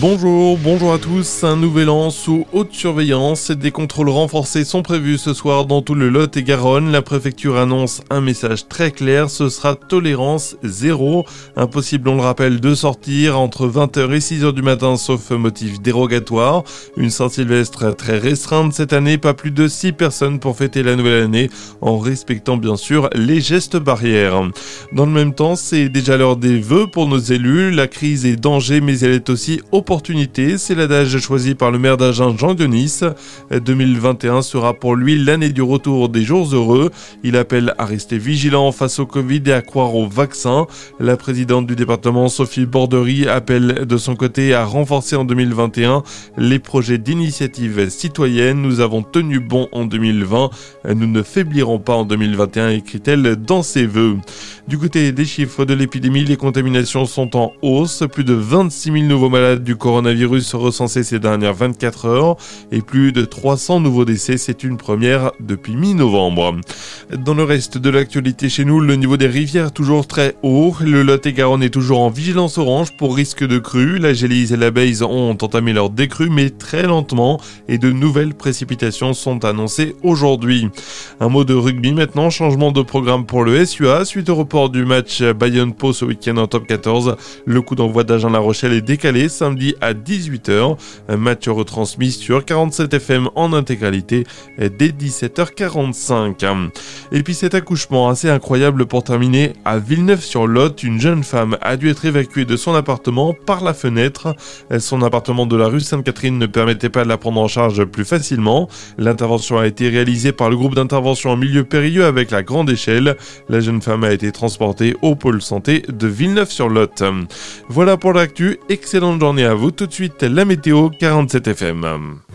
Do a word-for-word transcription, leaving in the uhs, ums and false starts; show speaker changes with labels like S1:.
S1: Bonjour, bonjour à tous. Un nouvel an sous haute surveillance. Des contrôles renforcés sont prévus ce soir dans tout le Lot et Garonne. La préfecture annonce un message très clair. Ce sera tolérance zéro. Impossible, on le rappelle, de sortir entre vingt heures et six heures du matin sauf motif dérogatoire. Une Saint-Sylvestre très restreinte cette année. Pas plus de six personnes pour fêter la nouvelle année en respectant bien sûr les gestes barrières. Dans le même temps, c'est déjà l'heure des vœux pour nos élus. La crise est danger mais elle est aussi opportunité, c'est l'adage choisi par le maire d'Agen, Jean Dionis. deux mille vingt et un sera pour lui l'année du retour des jours heureux. Il appelle à rester vigilant face au Covid et à croire au vaccin. La présidente du département, Sophie Borderie, appelle de son côté à renforcer en deux mille vingt et un les projets d'initiative citoyenne. Nous avons tenu bon en deux mille vingt, nous ne faiblirons pas en deux mille vingt et un, écrit-elle dans ses vœux. Du côté des chiffres de l'épidémie, les contaminations sont en hausse. Plus de vingt-six mille nouveaux malades du coronavirus recensés ces dernières vingt-quatre heures et plus de trois cents nouveaux décès, c'est une première depuis mi-novembre. Dans le reste de l'actualité chez nous, le niveau des rivières toujours très haut. Le Lot-et-Garonne est toujours en vigilance orange pour risque de crue. La Gélise et la Bèze ont entamé leur décrue mais très lentement et de nouvelles précipitations sont annoncées aujourd'hui. Un mot de rugby maintenant, changement de programme pour le S U A suite au report du match Bayonne-Pau ce week-end en top quatorze. Le coup d'envoi d'Agen-La Rochelle est décalé samedi à dix-huit heures. Un match retransmis sur quarante-sept F M en intégralité dès dix-sept heures quarante-cinq. Et puis cet accouchement assez incroyable pour terminer à Villeneuve-sur-Lot. Une jeune femme a dû être évacuée de son appartement par la fenêtre. Son appartement de la rue Sainte-Catherine ne permettait pas de la prendre en charge plus facilement. L'intervention a été réalisée par le groupe d'intervention en milieu périlleux avec la grande échelle. La jeune femme a été transportée au pôle santé de Villeneuve-sur-Lot. Voilà pour l'actu. Excellente journée à vous. Tout de suite, la météo quarante-sept F M.